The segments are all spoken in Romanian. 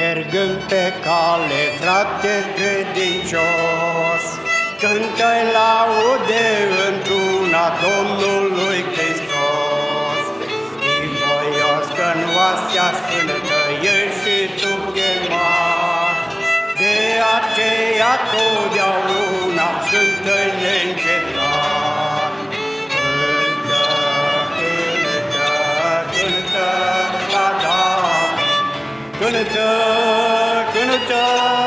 Mergând pe cale, frate credincios, cântă-i laude într-una Domnului Hristos. Fii voios că-n oastea sfântă ești și tu chemat, de aceea totdeauna cântă-i neîncetat. Cântă, cântă, cântă la David, cântă, cântă,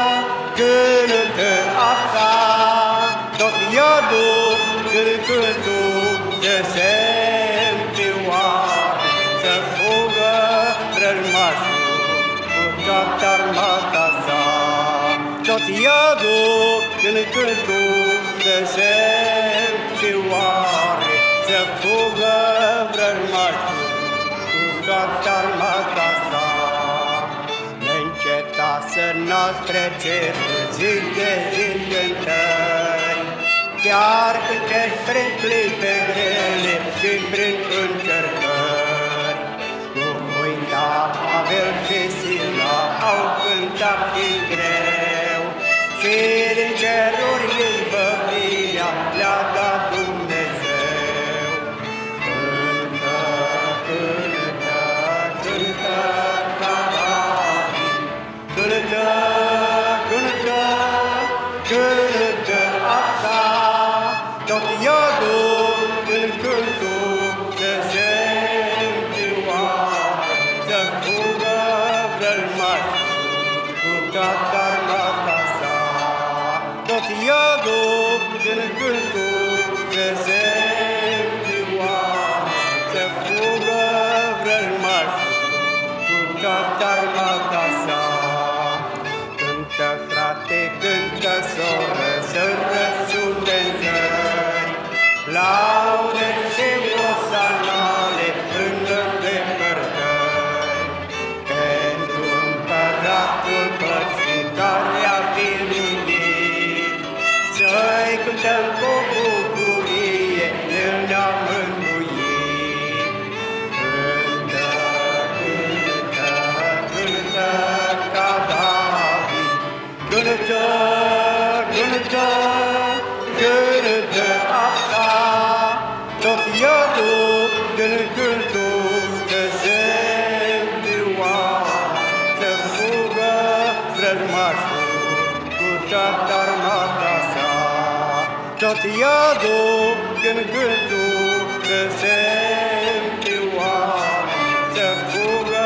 cântă așa, tot iadul cârcântul de semtioare, să fugă vrăjmașul cu toată armata sa. Tot iadul cârcântul de semtioare, să fugă vrăjmașul cu toată armata sa. Neînceta să noastre ceruri zi de zi cântări, chiar când ești prin clipe grele și prin încercări. Nu uita, Avel și Sila au cântat și greu, și din ceruri izbăvirea le-a dat Dumnezeu. Cântă, cântă, cântă ca David, cântă, cântă, cântă așa, tot iadul cârcântul de semtioare, să fugă vrăjmașul cu toată armata sa. Tot iadul cârcântul de semtioare, să fugă vrăjmașul cu toată armata sa. Cântă, frate, cântă, soră, să răsunde în țări, laude și osanale până în depărtări, pentru Împăratul Păcii care a biruit. Să-i cântăm cu bucurie, El ne-a mântuit. Cântă, cântă, cântă ca David, cântă, cântă, cântă așa, tot iadul cârcântul de semtioare, să fugă vrăjmașul cu toată armata sa. Tot iadul cârcântul de semtioare, să fugă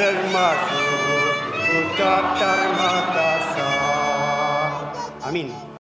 vrăjmașul cu toată armata sa. Amin.